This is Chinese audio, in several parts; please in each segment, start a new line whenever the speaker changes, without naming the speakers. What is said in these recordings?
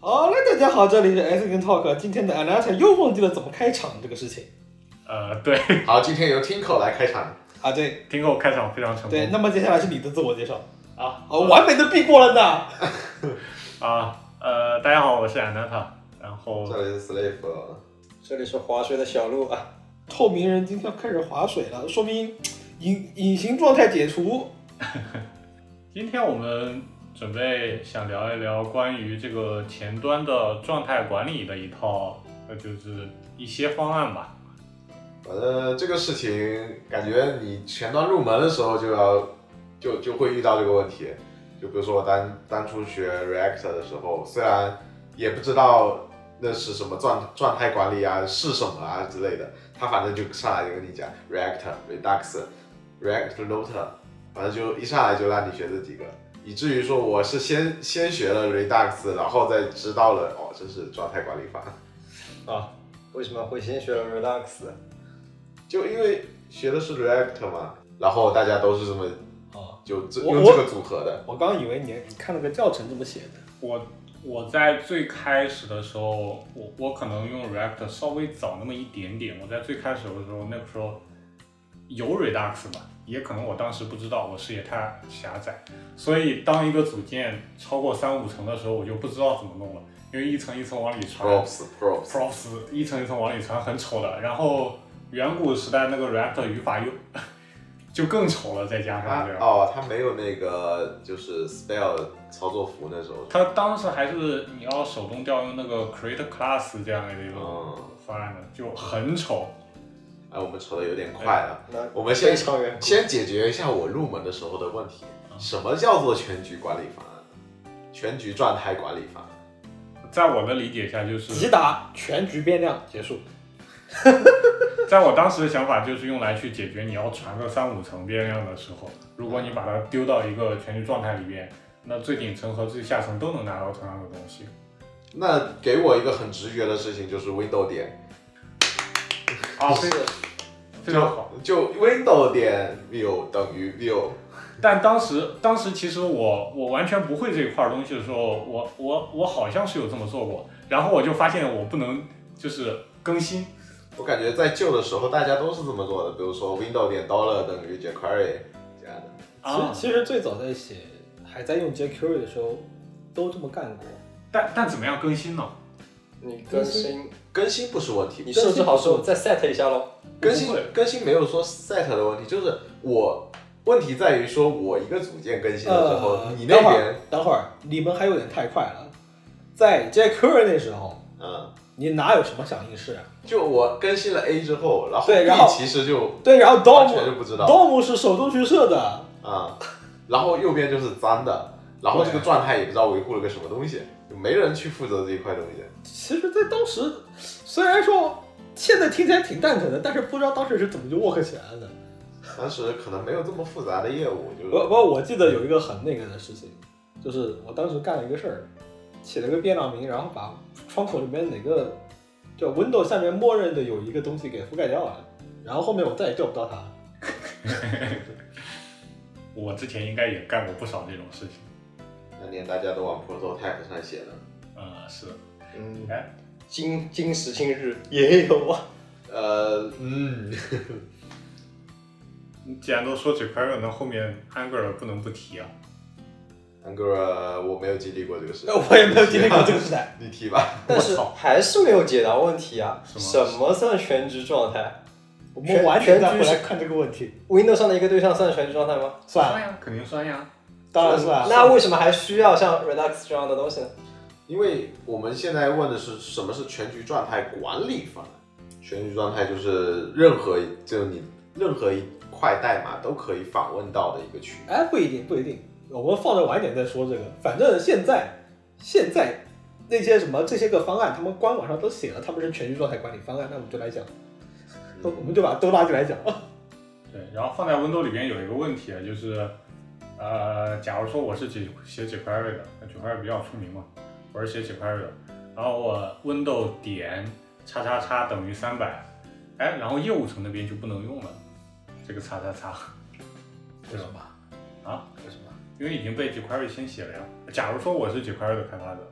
好嘞，大家好，这里是 S 跟 Talk。今天的 Anata 又忘记了怎么开场这个事情。
对。
好，今天由 Tinko 来开场。
啊，对
，Tinko 开场非常成功。
对，那么接下来是你的自我介绍。完美的避过了呢。
大家好，我是 Anata， 然后
这里是 Slave，
这里是划水的小鹿啊。
透明人今天要开始划水了，说明隐形状态解除。
今天我们准备想聊一聊关于这个前端的状态管理的一套，就是一些方案吧。
反正这个事情，感觉你前端入门的时候就会遇到这个问题。就比如说我当初学 React 的时候，虽然也不知道那是什么状态管理啊，是什么啊之类的，他反正就上来就跟你讲 React、Redux、React Router， 反正就一上来就让你学这几个，以至于说我是先学了 Redux， 然后再知道了这是状态管理法。
为什么会先学了 Redux？
就因为学的是 React 嘛，然后大家都是这么就用这个组合的。
我刚以为你看了个教程这么写的。
我在最开始的时候，我可能用 React 稍微早那么一点点。我在最开始的时候，那个时候有 Redux 吧，也可能我当时不知道，我视野太狭窄，所以当一个组件超过3-5层的时候，我就不知道怎么弄了，因为一层一层往里传 ，props 一层一层往里传很丑的。然后远古时代那个 React 语法就更丑了，再加上这样。
它没有那个就是 spell 操作符那时候。
它当时还是你要手动调用那个 create class 这样的一种方案的，就很丑。
我们扯得有点快了。我们先解决一下我入门的时候的问题。什么叫做全局管理方案？全局状态管理方案，
在我的理解下就是
击打全局变量结束。
在我当时的想法就是用来去解决你要传个3-5层变量的时候，如果你把它丢到一个全局状态里边，那最顶层和最下层都能拿到同样的东西。
那给我一个很直觉的事情就是 window 点。
非常好。
就 window 点 view 等于 view。
但当时其实我完全不会这一块东西的时候，我好像是有这么做过，然后我就发现我不能就是更新。
我感觉在旧的时候大家都是这么做的，比如说 window 点 $等于 jQuery 这样的。
其实最早在写还在用 jQuery 的时候都这么干过。
但怎么样更新呢？
你更新
不是问题，
你设置好之后再 set 一下咯。
更新没有说 set 的问题，就是问题在于说我一个组件更新的时候，你那边
等会儿你们还有点太快了。在 jQuery 那时候，你哪有什么响应式啊？
就我更新了 A 之后，然后 B 其实就
然后 DOM
完全就不知道
DOM 是手动去设的
然后右边就是脏的，然后这个状态也不知道维护了个什么东西，就没人去负责这一块东西。
其实，在当时虽然说现在听起来挺蛋疼的，但是不知道当时是怎么就 work 起来了的。
当时可能没有这么复杂的业务，
我记得有一个很那个的事情，就是我当时干了一个事儿，起了个变量名，然后把窗口里面哪个就 Windows 下面默认的有一个东西给覆盖掉了，然后后面我再也调不到它。
我之前应该也干过不少这种事情。
那年大家都往 prototype 上写的。
是。
今时今日也有啊。
既然都说 jQuery， 那后面 Angular 不能不提啊。
Angular 我没有经历过这个时代。
我也没有经历过这个时代。
你提吧。
但是还是没有解答问题啊。什么算全局状态？
我们完全再回来看这个问题。
Windows 上的一个对象算全局状态吗？
算呀，肯定算呀。
当然算。
那为什么还需要像 Redux 这样的东西呢？
因为我们现在问的是什么是全局状态管理方案。全局状态就是任何一块代码都可以访问到的一个区域。
不一定，我们放着晚点再说这个。反正现在那些什么这些个方案，他们官网上都写了，他们是全局状态管理方案，那我们就来讲，我们就把都拉进来讲。
对，然后放在 Windows 里边有一个问题，就是假如说我是写 jQuery 的 ，jQuery 比较出名嘛，我是写 jQuery 的，然后我 Windows 点**等于300，然后业务层那边就不能用了，这个叉。
为什么？
为什么？因为已经被 jQuery 先写了呀。假如说我是 jQuery 的开发者，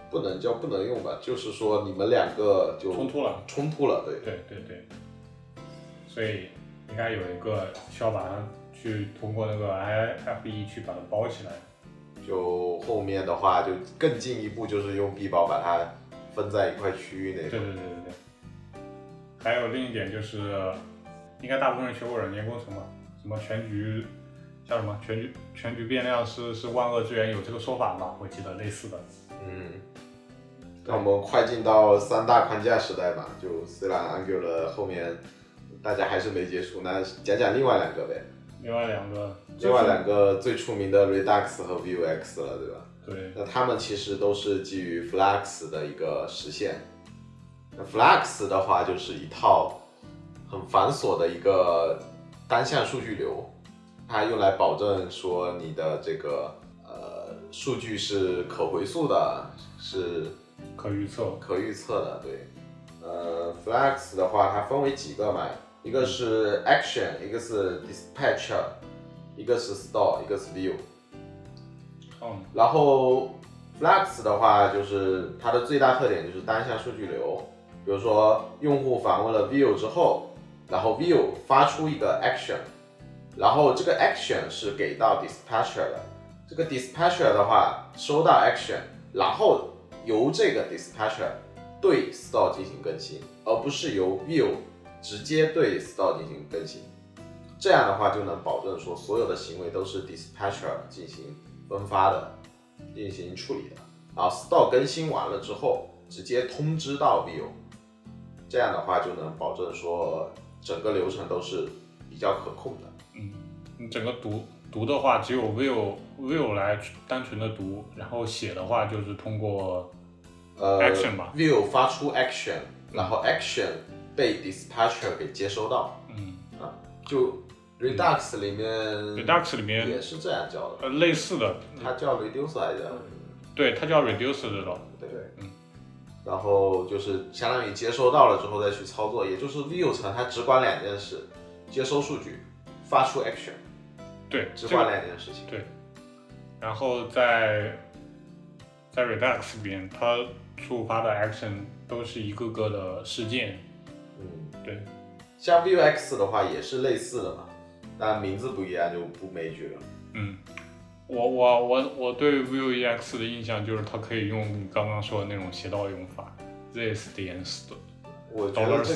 不能叫不能用吧，就是说你们两个就
冲突了，
对。
对，所以应该有一个需要把它去通过那个 IFE 去把它包起来。
就后面的话就更进一步，就是用 B 包把它分在一块区域内。
对。还有另一点就是，应该大部分人学过软件工程嘛，什么全局叫什么全局变量是万恶之源，有这个说法吧？我记得类似的。
那我们快进到3大框架时代吧。就虽然 Angular 后面大家还是没结束，那讲讲另外2个呗。
另外两个最出名的 Redux 和 Vuex 了，对吧？ 对。
那他们其实都是基于 Flux 的一个实现。那 Flux 的话就是一套很繁琐的一个单向数据流，它用来保证说你的这个数据是可回溯的，是
可预
测的，对。Flux 的话它分为几个嘛？一个是 Action， 一个是 Dispatcher， 一个是 Store， 一个是 View。然后 Flux 的话就是它的最大特点就是单向数据流，比如说用户访问了 View 之后，然后 View 发出一个 Action， 然后这个 Action 是给到 Dispatcher 的，这个 Dispatcher 的话收到 Action， 然后由这个 Dispatcher 对 Store 进行更新，而不是由 View 直接对 Store 进行更新。这样的话就能保证说所有的行为都是 Dispatcher 进行分发的，进行处理的，然后 Store 更新完了之后直接通知到 View， 这样的话就能保证说整个流程都是比较可控的。
你整个读的话只有 View 来单纯的读，然后写的话就是通过Action 吧。
View 发出 Action， 然后 Action 被 Dispatcher 给接收到。就 Redux 里面也是这样叫的。
类似的。
它叫 Reducer 来着。
对，它叫 Reducer 这种。
对。然后就是相当于接收到了之后再去操作，也就是 View 层它只管2件事：接收数据，发出 Action。
对，
只管2件事情。
对。然后在 Redux 里面，它触发的 Action 都是一个个的事件。对。
像 Vuex 的话也是类似的嘛，但名字不一样就不major了。
我对 Vuex 的印象就是它可以用你刚刚说的那种斜道用法 ，this 点 store。
我觉得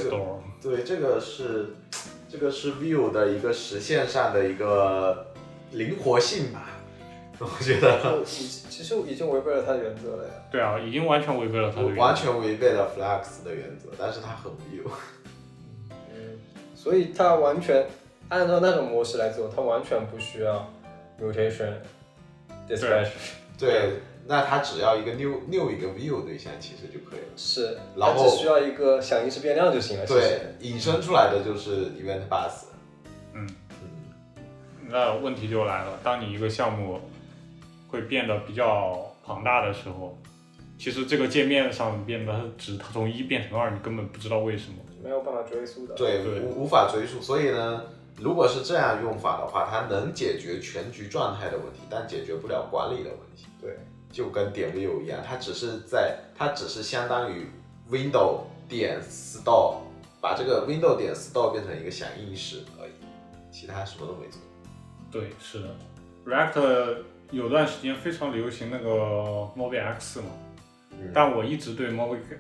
这个是 Vue 的一个实现上的一个灵活性吧，我觉得。
其实已经违背了它的原则了呀。
对啊，已经完全违背了它的原则。
完全违背了 Flux 的原则，但是它很 Vue。
所以它完全按照那种模式来做，它完全不需要 mutation、dispatch。
对，那它只要一个 new 一个 view 对象其实就可以了。
是，
然后
它只需要一个响应式变量就行了。
对，引申出来的就是 event bus。
那问题就来了，当你一个项目会变得比较庞大的时候，其实这个界面上变得它从1变成2，你根本不知道为什么。
没有办法追溯的。
对，无法追溯。所以呢，如果是这样用法的话，它能解决全局状态的问题，但解决不了管理的问题。
对，
就跟点 view 一样，它只是相当于 window 点 store， 把这个 window 点 store 变成一个响应式而已，其他什么都没做。
对，是的。React 有段时间非常流行那个 MobX 嘛，但我一直对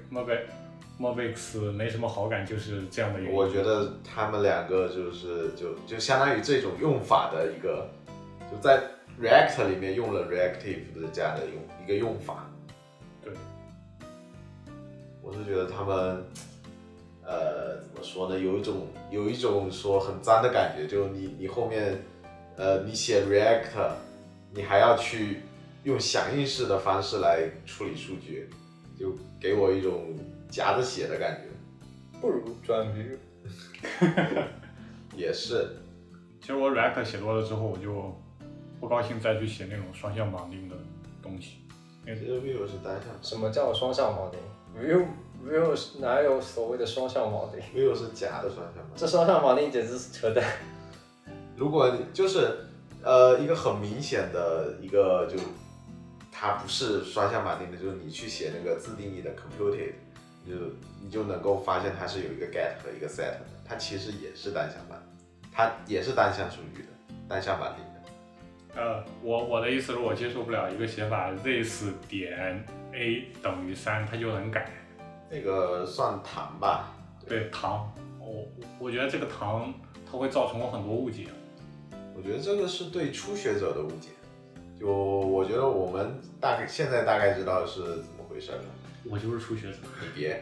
MobX 没什么好感，就是这样的原因。
我觉得他们2个就相当于这种用法的一个，就在 React 里面用了 Reactive 的这样的一个用法。
对，
我是觉得他们怎么说呢，有一种说很脏的感觉，就你后面你写 React， 你还要去用响应式的方式来处理数据，就给我一种夹着写的感觉。
不如转 Vue。
也是。
其实我 React 写多了之后，我就不高兴再去写那种双向绑定的东西。
其实 Vue 是单向。
什么叫双向绑定 ？Vue 哪有所谓的双向绑定
？Vue 是假的双向绑定。
这双向绑定简直是扯淡。
如果你就是一个很明显的一个就它不是双向绑定的，就是你去写那个自定义的 computed， 你就能够发现它是有一个 get 和一个 set 的，它其实也是单向绑，它也是单向数据的，单向绑定的。
我的意思是我接受不了一个写法 this 点 a 等于3，它就能改。
那个算糖吧？
对糖，我觉得这个糖它会造成我很多误解。
我觉得这个是对初学者的误解。就我觉得我们现在大概知道是怎么回事了。
我就是初学者。
你别。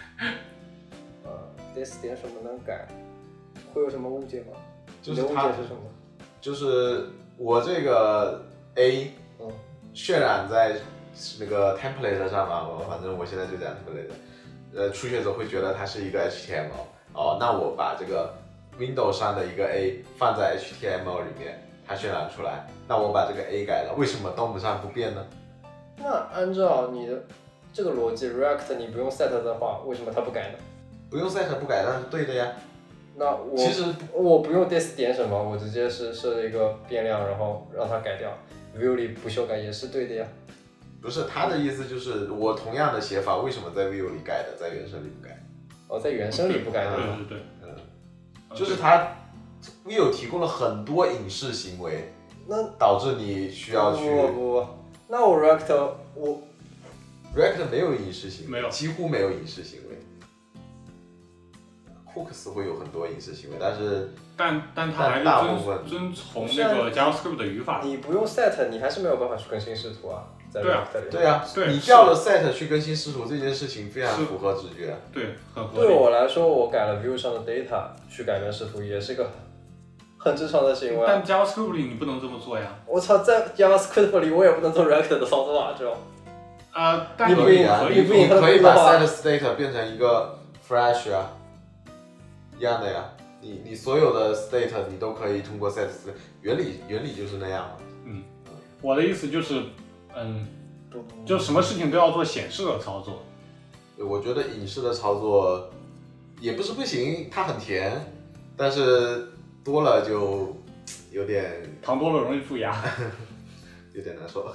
this 点什么能改？会有什么误解吗？
就是
你的误解是什么？
就是我这个 A， 渲染在那个 template 上嘛，反正我现在就讲 template。初学者会觉得它是一个 HTML， 那我把这个 Windows 上的一个 A 放在 HTML 里面，它渲染出来，那我把这个 A 改了，为什么动不上不变呢？
那按照你的这个逻辑 ，React 你不用 set 的话，为什么它不改呢？
不用 set 不改，那是对的呀。
那
其实
我不用 this 点什么，我直接是设了一个变量，然后让它改掉 ，view 里不修改也是对的呀。
不是，他的意思就是我同样的写法，为什么在 view 里改的，在原生里不改？
在原生里不改的。
对，
就是他 view 提供了很多隐式行为，
那
导致你需要去。
不，那我 React
React 没有隐式行为，
没有，
几乎没有隐式行为。Hooks 会有很多隐式行为，但是
但它还是
大部分
遵从那个 JavaScript 的语法。
你不用 set， 你还是没有办法去更新视图啊。在 React 里。
对啊，你调了 set 去更新视图这件事情非常符合直觉。
对，很合理。
对我来说，我改了 view 上的 data 去改变视图，也是个很正常的行为。
但 JavaScript 里你不能这么做呀。
我操，在 JavaScript 里我也不能做 React 的操作啊，这种。
但
你可以把 set state 变成一个 flash 啊，一样的呀。你所有的 state 你都可以通过 set state， 原理就是那样嘛。
我的意思就是，就什么事情都要做显示的操作。
我觉得隐式的操作也不是不行，它很甜，但是多了就有点
糖多了容易蛀牙，
有点难受。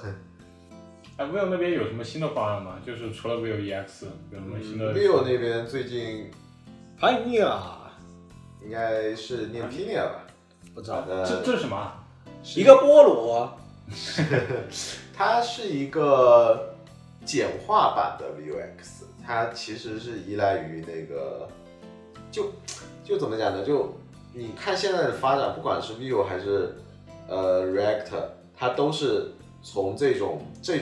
Vue 那边有什么新的方案吗？就是除了 Vue EX， 有什么新的
？Vue 那边最近
Pioneer
应该是念 Pioneer 吧？
不知道。
这是什么？
一个菠萝。
它是一个简化版的 Vuex， 它其实是依赖于那个，就怎么讲呢？就你看现在的发展，不管是 Vue 还是React， 它都是从这种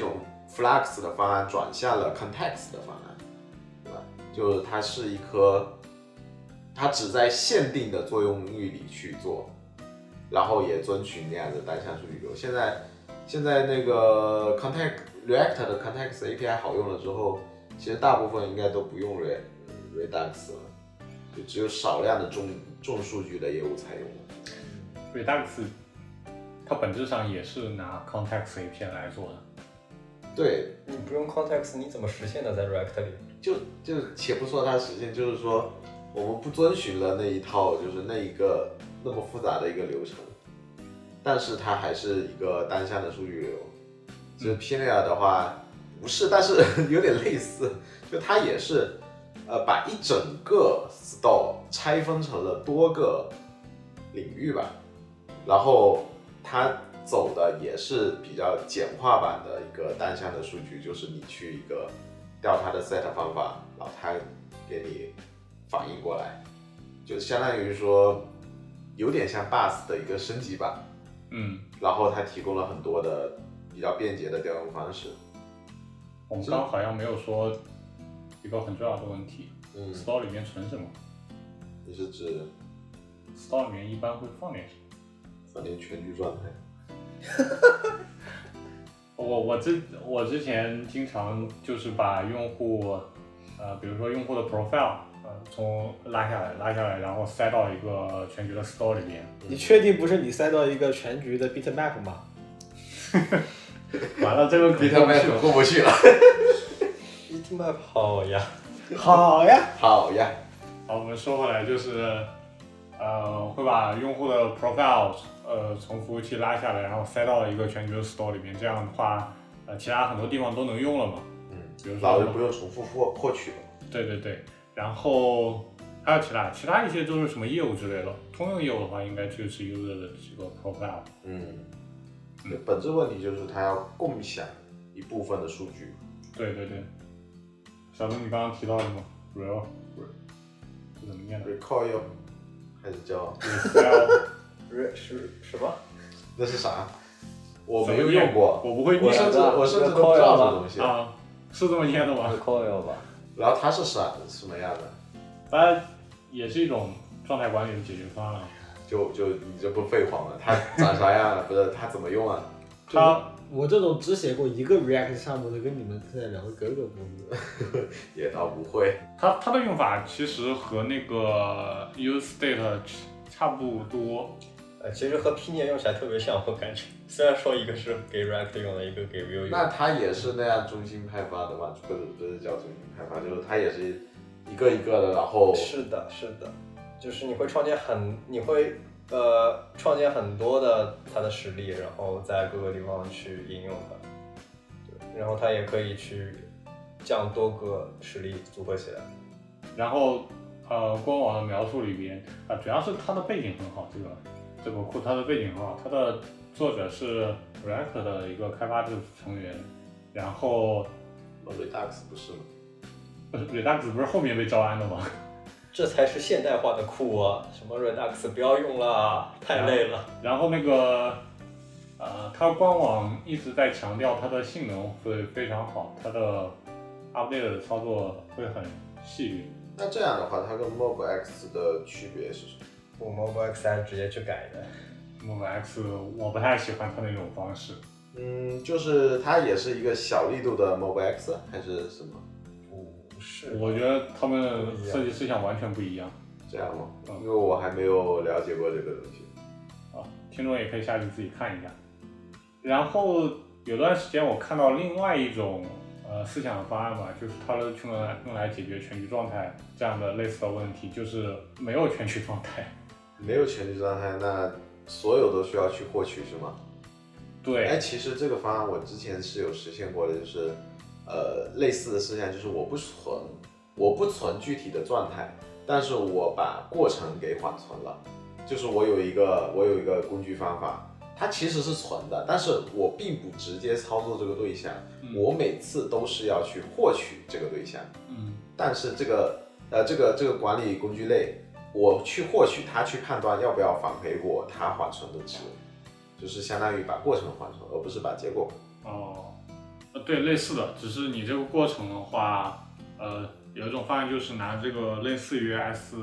Flux 的方案转向了 Context 的方案，对吧？就是它是一颗，它只在限定的作用域里去做，然后也遵循那样的单向数据流。现在那个 React 的 Context API 好用了之后，其实大部分应该都不用 Redux 了，就只有少量的重数据的业务才用了。
Redux 它本质上也是拿 Context API 来做的。
对，
你不用 Context 你怎么实现的在 React 里？
就且不说它实现，就是说我们不遵循了那一套，就是那一个那么复杂的一个流程。但是它还是一个单向的数据流，其实 Pioneer 的话不是，但是有点类似，就它也是把一整个 store 拆分成了多个领域吧，然后它走的也是比较简化版的一个单向的数据，就是你去一个调它的 set 方法，然后它给你反应过来，就相当于说有点像 Bus 的一个升级版。然后它提供了很多的比较便捷的调用方式。
我们刚刚好像没有说一个很重要的问题，Store 里面存什么？
你是指
Store 里面一般会放点什么？
放点全局状态。
我之前经常就是把用户比如说用户的 profile。从拉下来，然后塞到一个全局的 store 里面。
你确定不是你塞到一个全局的 bitmap 吗？
完了，这个
bitmap 过不去了。
bitmap 好呀。
好，
我们说回来就是，会把用户的 profile 从服务器拉下来，然后塞到一个全局的 store 里面。这样的话， 其他很多地方都能用了嘛。比如说
老就不用重复获取了。
对对对，然后还有其他一些都是什么业务之类的。通用业务的话，应该就是 user 的这个 profile。
本质问题就是它要共享一部分的数据。
对对对。小东，你刚刚提到什么 real 是怎么念的
recoil 还是叫
是什么？
那是啥？我没有用过，
我不会念，
我甚至都不知道这东西
啊，是这么念的吗
？recoil 吧。
然后它是什么样的？
它也是一种状态管理的解决方案。
就你这不废话吗？它长啥样啊？不是它怎么用啊？
我这种只写过一个 React 项目的，跟你们现在聊的格格不入。
也倒不会。
它的用法其实和那个 useState 差不多。
其实和 Pinion 用起来特别像，我感觉。虽然说一个是给 React 用的，一个给 Vue 用的。
那它也是那样中心开发的吗？不是叫中心开发，就是它也是一个一个的，然后。
是的，就是你会创建很多的它的实例，然后在各个地方去应用它。对，然后它也可以去将多个实例组合起来。
然后官网的描述里边主要是它的背景很好，这个库它的背景很好，它的作者是 React 的一个开发成员，然后
Redux 不是吗
？Redux 不是后面被招安的吗？
这才是现代化的库啊！什么 Redux 不要用了，太累了。
然后那个它官网一直在强调它的性能会非常好，它的 update 的操作会很细致。
那这样的话，它跟 MobileX 的区别是什么？
我 MobileX 直接去改的。
MobileX 我不太喜欢它那种方式。
就是它也是一个小力度的 MobileX 还是什么？
不是，
我觉得他们设计思想完全不一样。
这样吗？因为我还没有了解过这个东西。
听众也可以下去自己看一下。然后有段时间我看到另外一种思想的方案吧，就是它用来解决全局状态这样的类似的问题，就是没有全局状态。
没有全局状态，那所有都需要去获取是吗？
对。
其实这个方案我之前是有实现过的，就是类似的思想，就是我不存具体的状态，但是我把过程给缓存了。就是我有一个工具方法，它其实是存的，但是我并不直接操作这个对象，我每次都是要去获取这个对象。但是这个管理工具类，我去获取它，去判断要不要返回我它缓存的值，就是相当于把过程缓存，而不是把结果。
对，类似的，只是你这个过程的话，有一种方案就是拿这个类似于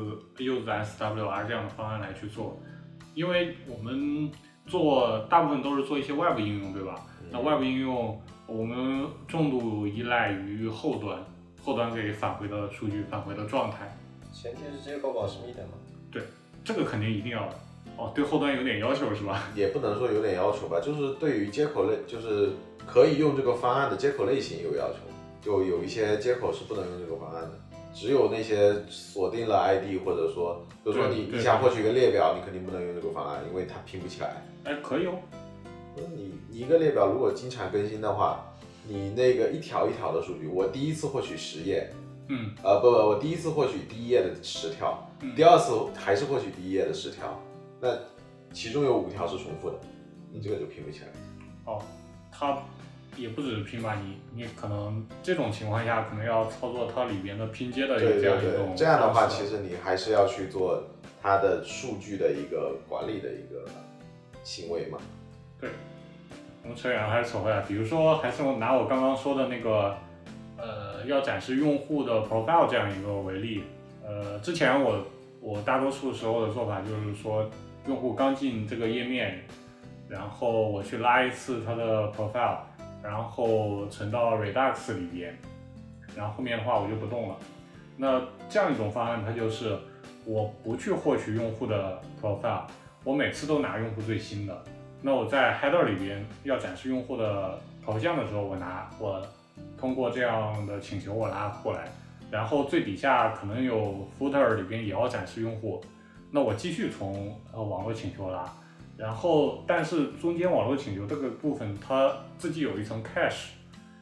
use SWR 这样的方案来去做，因为我们大部分都是做一些 Web 应用，对吧？那 Web 应用我们重度依赖于后端给返回的数据、返回的状态。
前提是接口保持密的嘛？
对，这个肯定一定要的。对后端有点要求是吧？
也不能说有点要求吧，就是对于接口类，就是可以用这个方案的接口类型有要求。就有一些接口是不能用这个方案的，只有那些锁定了 ID 或者说，比如说你想获取一个列表，你肯定不能用这个方案，因为它拼不起来。
可以哦。
你一个列表如果经常更新的话，你那个一条一条的数据，我第一次获取10页，我第一次获取第一页的10条，第二次还是获取第一页的10条，那其中有5条是重复的，你这个就拼不起来。
它也不只是拼吧，你可能这种情况下可能要操作它里边的拼接的这样一种。
这样的话，其实你还是要去做它的数据的一个管理的一个行为嘛。
对，我们扯远了还是扯回来，比如说还是拿我刚刚说的那个要展示用户的 profile 这样一个为例，之前我大多数时候的做法就是说，用户刚进这个页面，然后我去拉一次他的 profile， 然后存到 Redux 里边，然后后面的话我就不动了。那这样一种方案，它就是我不去获取用户的 profile， 我每次都拿用户最新的。那我在 header 里边要展示用户的头像的时候，我通过这样的请求我拉过来，然后最底下可能有 footer 里边也要展示用户，那我继续从网络请求拉，然后但是中间网络请求这个部分它自己有一层 cache，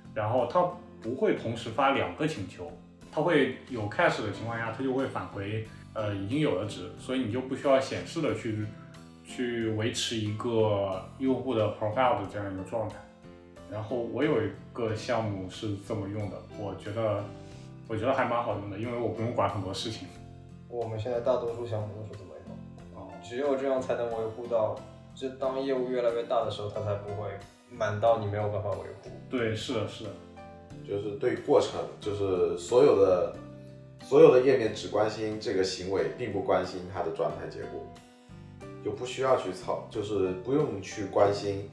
然后它不会同时发2个请求，它会有 cache 的情况下，它就会返回已经有的值，所以你就不需要显示的去维持一个用户的 profile 的这样一个状态。然后我有一个项目是这么用的，我觉得还蛮好用的，因为我不用管很多事情。
我们现在大多数项目都是这么用，只有这样才能维护到，就当业务越来越大的时候，它才不会满到你没有办法维护。
对，是的，
就是对过程，就是所有的页面只关心这个行为，并不关心它的状态结果，就不需要去就是不用去关心，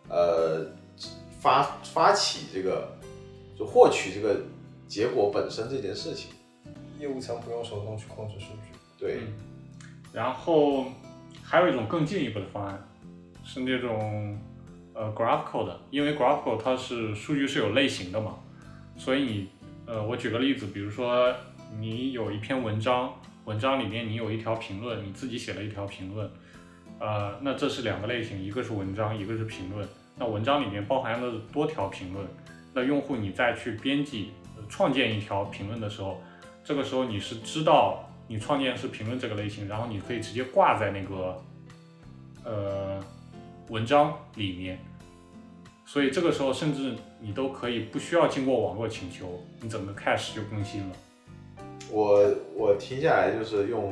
发起这个，就获取这个结果本身这件事情。
业务层不用手动去控制数据。
对，
然后还有一种更进一步的方案，是那种GraphQL 的，因为 GraphQL 它是数据是有类型的嘛，所以你我举个例子，比如说你有一篇文章里面你有一条评论，你自己写了一条评论，那这是2个类型，一个是文章，一个是评论。那文章里面包含了多条评论，那用户你再去编辑创建一条评论的时候，这个时候你是知道你创建是评论这个类型，然后你可以直接挂在那个文章里面，所以这个时候甚至你都可以不需要经过网络请求，你整个 cache 就更新了。
我听下来就是用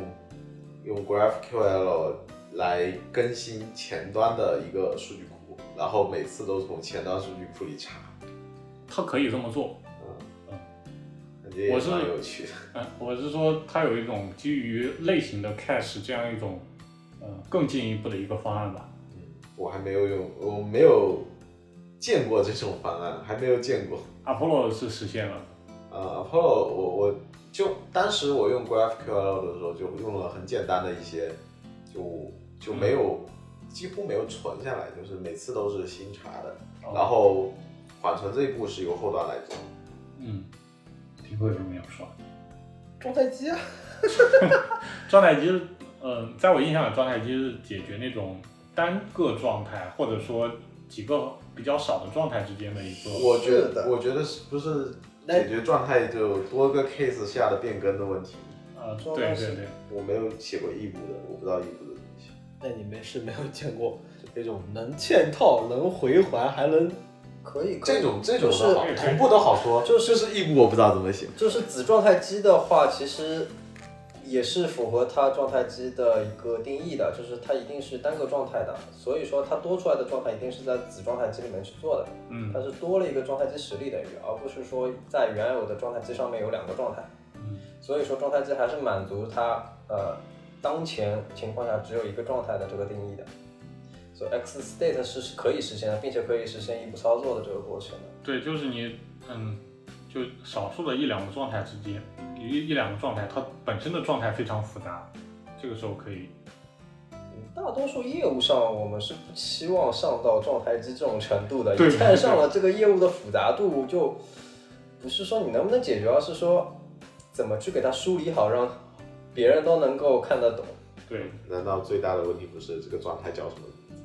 GraphQL 来更新前端的一个数据库，然后每次都从前端数据库里查。
它可以这么做，
感觉也蛮有趣的。
我是说它有一种基于类型的 cache 这样一种更进一步的一个方案吧。
我还没有用，我没有见过这种方案，还没有见过。
Apollo 是实现了。
Apollo 我就当时我用 GraphQL 的时候就用了很简单的一些，就没有几乎没有存下来，就是每次都是新查的，然后缓存这一步是由后端来做。
听过有什么要说？
状态机啊，
状态机，在我印象里，状态机是解决那种单个状态，或者说几个比较少的状态之间的一个。
我觉得是不是解决状态就多个 case 下的变更的问题？
对，
我没有写过异步的，我不知道异步的东西。
那你没有见过那种能嵌套、能回环，还能
可以
这种
就是
好，同步都好说，就是异步我不知道怎么写。
就是子状态机的话，其实也是符合它状态机的一个定义的，就是它一定是单个状态的，所以说它多出来的状态一定是在子状态机里面去做的。它是多了一个状态机实例等于，而不是说在原有的状态机上面有2个状态。所以说状态机还是满足它当前情况下只有一个状态的这个定义的。所以 X state 是可以实现的，并且可以实现异步操作的这个过程的。对，
就是你就少数的1-2个状态之间，1-2个状态它本身的状态非常复杂，这个时候可以。
大多数业务上我们是不期望上到状态机这种程度的，一
对
旦上了这个业务的复杂度，就不是说你能不能解决，而是说怎么去给它梳理好，让别人都能够看得懂。
对，
难道最大的问题不是这个状态叫什么？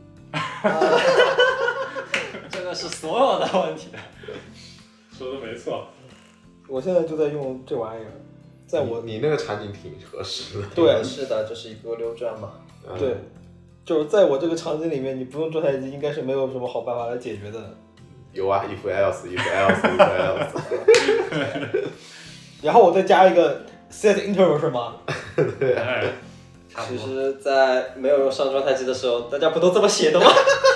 这个是所有的问题。
说的没错。
我现在就在用这玩意儿，在我
你那个场景挺合适的。
对，
是的，这是一个溜转嘛。
对，就是在我这个场景里面，你不用状态机应该是没有什么好办法来解决的。
有啊 ，if else。
然后我再加一个 set interval 是吗？
对。
其实，在没有用上状态机的时候，大家不都这么写的吗？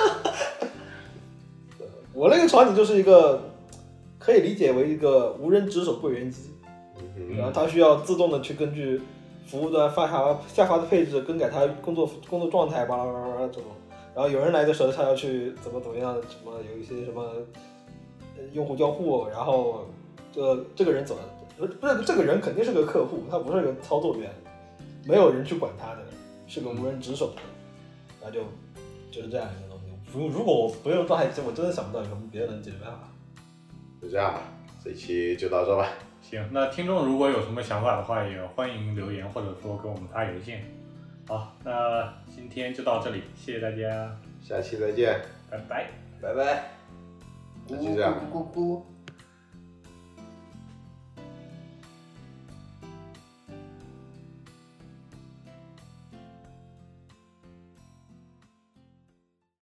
我那个场景就是一个可以理解为一个无人值守柜员机，然后它需要自动的去根据服务端下发的配置更改它工作状态，巴拉巴拉巴拉这种。然后有人来的时候，他要去怎么样，什么有一些什么用户交互，然后这个人走了，不是这个人肯定是个客户，他不是个操作员。没有人去管它的，是个无人值守的，然后就是这样一个东西。如果我不用状态机，我真的想不到有什么别的能解决办法。
就这样吧，这一期就到这吧。
行，那听众如果有什么想法的话，也欢迎留言或者说给我们发邮件。好，那今天就到这里，谢谢大家，
下期再见，
拜拜，
拜拜。
那就这样。
咕咕咕咕。